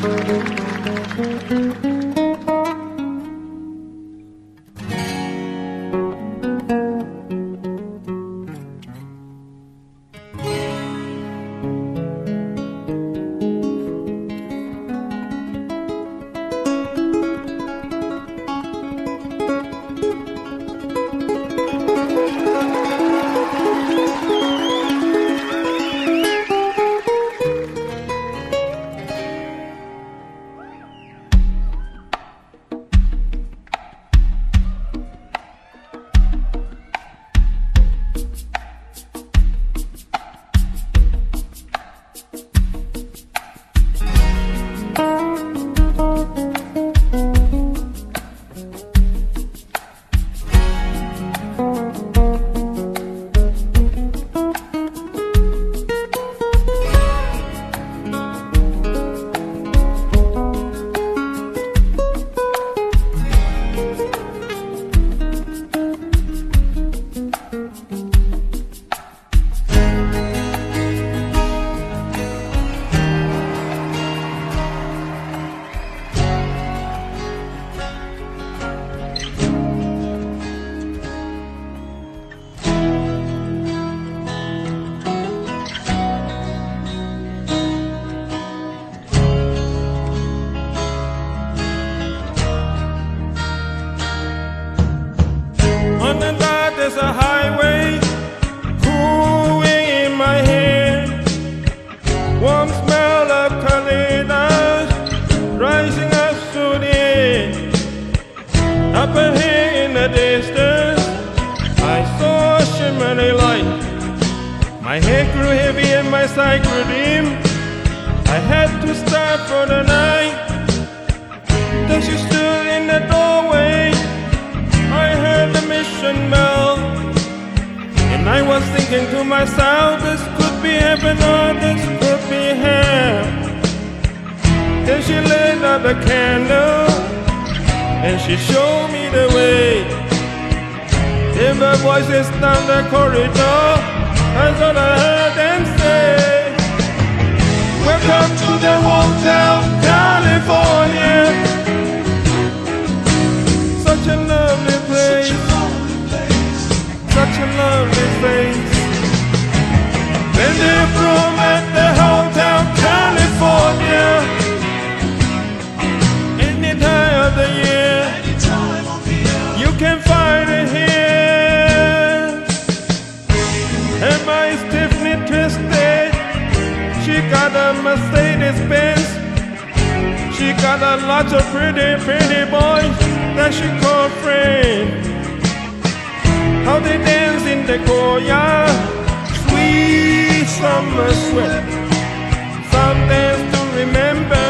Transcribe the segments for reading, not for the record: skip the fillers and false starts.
There's a highway cooling in my head, warm smell of colinas rising up through the air. Up ahead in the distance, I saw a shimmering light. My head grew heavy and my sight grew dim. I had to stop for the night. Then she stood in the doorway. I heard the mission bell, and I was thinking to myself, this could be heaven or this could be hell. Then she lit up the candle, and she showed me the way. Then the voices down the corridor, that's all I heard them say. Welcome to the Hotel California. Such a lovely place, such a lovely place. Plenty of room at the Hotel California. Any time of the year, you can find it here. And my Tiffany twisted, she got a Mercedes Benz. She got a lot of pretty boys that she called friend. How they dance in the courtyard, sweet summer sweat. Some dance to remember,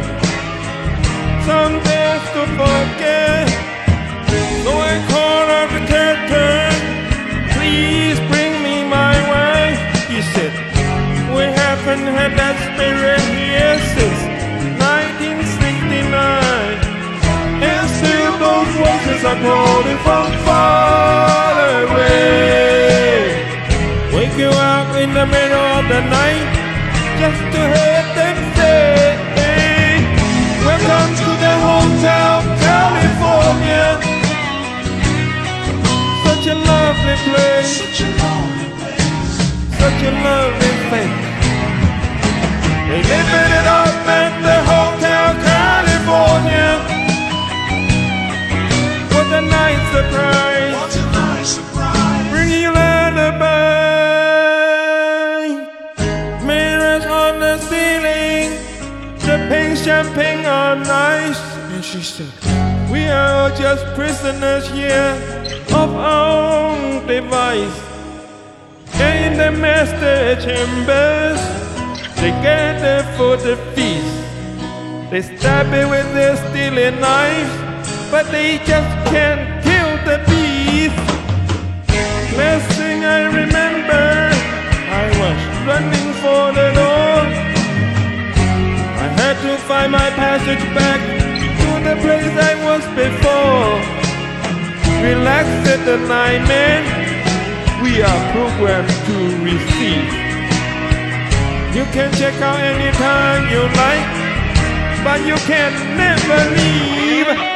some dance to forget. So I called out the curtain, please bring me my wife. He said, we haven't had that spirit here since 1969. And still those voices are calling from far away. Wake you up in the middle of the night just to hear them say, hey, welcome to the Hotel California. Such a lovely place, such a lovely place. They living it up at the Hotel California. What a nice surprise, what a nice surprise. Bringing you lullaby. Mirrors on the ceiling, the pink champagne on ice. And she said, we are all just prisoners here of our own device. In the master chambers, they gather for the feast. They stab it with their stealing knives, but they just can't kill the beast. Last thing I remember, I was running for the door. I had to find my passage back to the place I was before. Relax at the night, man. We are programmed to receive. You can check out anytime you like. but you can never leave.